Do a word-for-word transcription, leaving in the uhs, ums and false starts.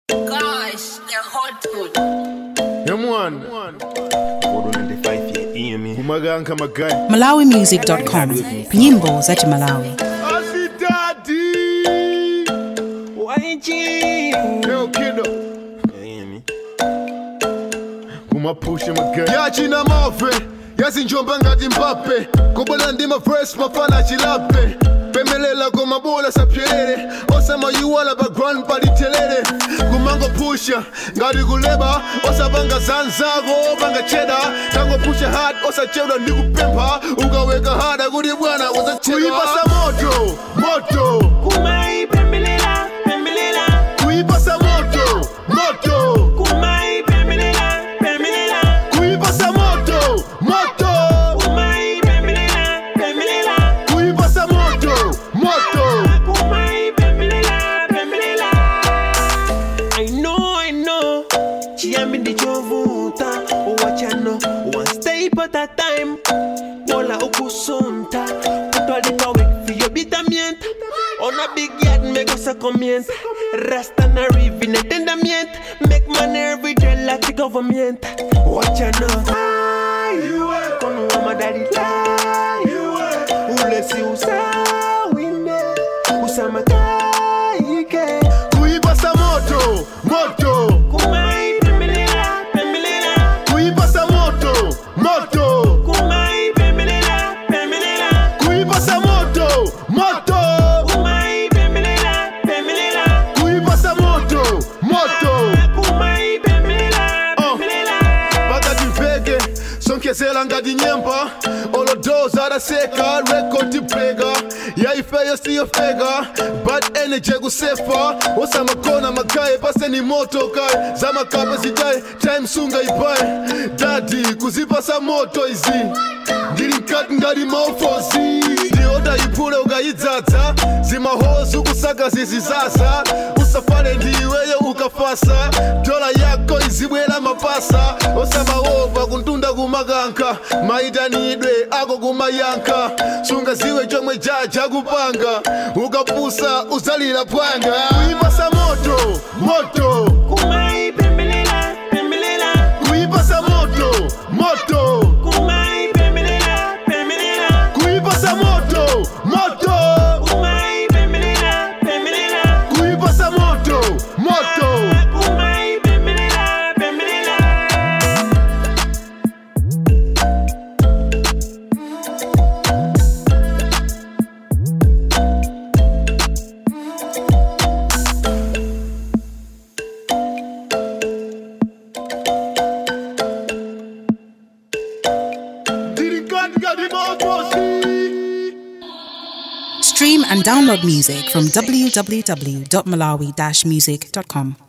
Gosh, they're hot food. Yamwan. Umaganka magai. Malawi Music dot com. Nyimbo za Malawi. Asidadi. Y G. Yo kiddo. Kumapusha magai. Yachina mafe. Yasinjomba ngati Mbappe. Kobola ndima verse mafana chilape. Pemelela goma bola sapyelele. Osama yuwala background palitelele. Kumango pusha ngati kuleba. Osabanga zanzago banga cheddar. Tango pusha hard osachedwa ndikupempa. Ukaweka hada kuti bwana uzachedwa. Kuipasa moto, moto. Kumai pemelela, pemelela. Kuipasa moto, moto. Kumai pemelela, pemelela. Kuipasa moto, moto. Kumai pemelela, pemelela. Kuipasa moto, moto. Kumai pemelela, pemelela. I know, I know. Chiambi ndi chovuta. Uwachano, one step at a time. Bola ukusunta. Kutwalipa wek fiyo bitamienta. On a big yard make us a comienza. Rasta na rivi ne tendamienta. Make man every day like the government. Wachano. Kono wa madari la. Ulesi usa wine. Usama kaike. Kuipasa moto, moto. Kumai pemelela, pemelela. Kuipasa moto, moto. Kumai pemelela, pemelela. Kuipasa moto, moto. Kumai pemelela, pemelela. Kuipasa moto, moto. Kumai pemelela, pemelela. Pakati mveke, sonkezela ngati nyemba. Olodoza adaseka, record plega. Yaifeyo siyo fega, bad energy kusefa. Osamakona makaye, pase ni moto kai. Zama kape zijaye, time sunga ipaye. Daddy, kuzipasa moto izi. Ndiri mkati ngati maufozi. Dioda ipule ugayidzadza. Zima hozu kusaka zizizasa. Usafale ndiweyo ukafasa. Dola yako izibwela mapasa. Osama ova kuntunda kumaganka. Maitanidwe ako kumayanka. Sunga ziwe chomwe jaja kupanga. Ukapusa uzalila panga. Kuipasa moto, moto. Kumai pemelela, pemelela. Kuipasa moto, moto. Kumai pemelela, pemelela. Kuipasa moto, moto. Kumai pemelela, pemelela. Kuipasa moto, moto. Kumai pemelela, pemelela. Stream and download music from w w w dot malawi dash music dot com.